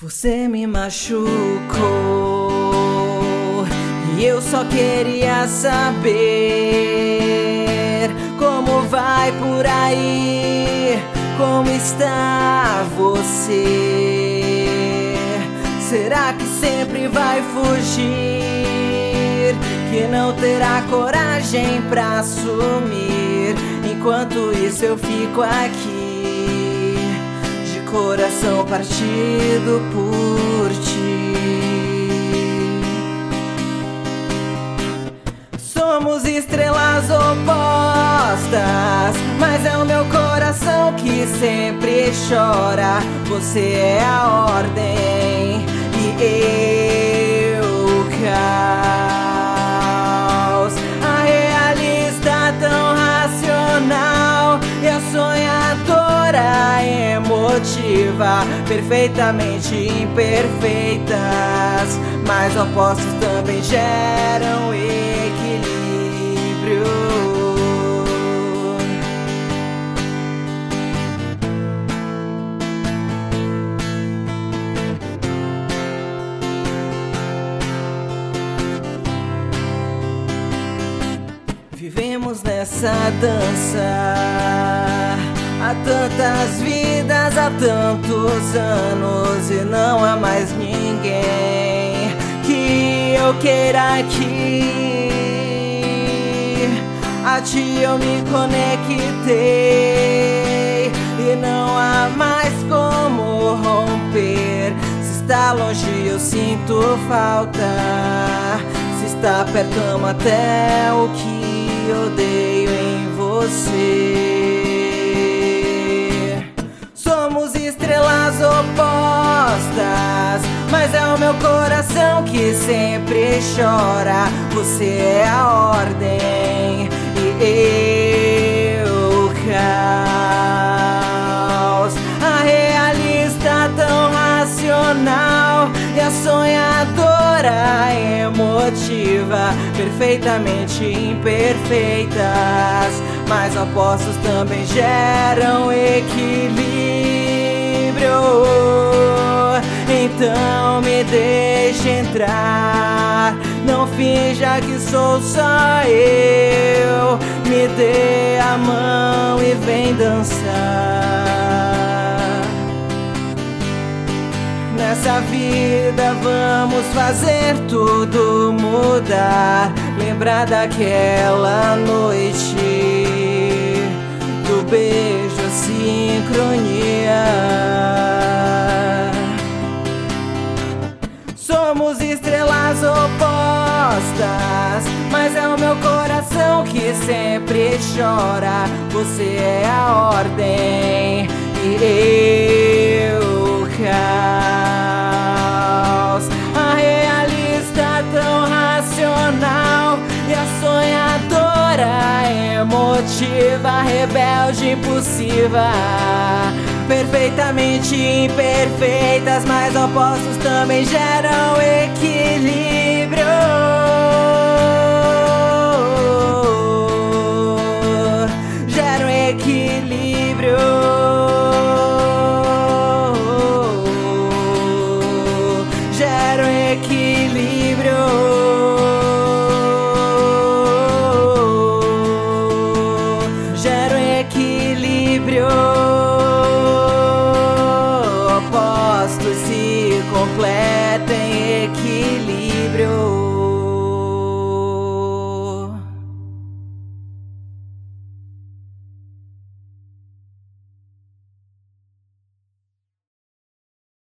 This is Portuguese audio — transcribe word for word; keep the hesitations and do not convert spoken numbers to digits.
Você me machucou e eu só queria saber como vai por aí, como está você? Será que sempre vai fugir, que não terá coragem pra assumir? Enquanto isso eu fico aqui, coração partido por ti. Somos estrelas opostas, mas é o meu coração que sempre chora. Você é a ordem e eu o caos. A realista tão racional e a sonhadora emotiva, perfeitamente imperfeitas, mas opostos também geram equilíbrio. Vivemos nessa dança há tantas vidas, há tantos anos, e não há mais ninguém que eu queira aqui. A ti eu me conectei e não há mais como romper. Se está longe eu sinto falta, se está perto amo até o que odeio em você. Somos estrelas opostas, mas é o meu coração que sempre chora. Você é a ordem e eu o caos. A realista tão racional e a sonhadora emotiva, perfeitamente imperfeitas, mas opostos também geram equilíbrio. Então me deixe entrar, não finja que sou só eu. Me dê a mão e vem dançar. Nessa vida vamos fazer tudo mudar. Lembrar daquela noite, do beijo, a sincronia. Somos estrelas opostas, mas é o meu coração que sempre chora. Você é a ordem e eu o caos. A realista tão racional e a sonhadora emotiva, rebelde, impulsiva, perfeitamente imperfeitas, mas opostos também geram equilíbrio. Geram equilíbrio. Geram equilíbrio. Geram equilíbrio. Opostos se completam em equilíbrio.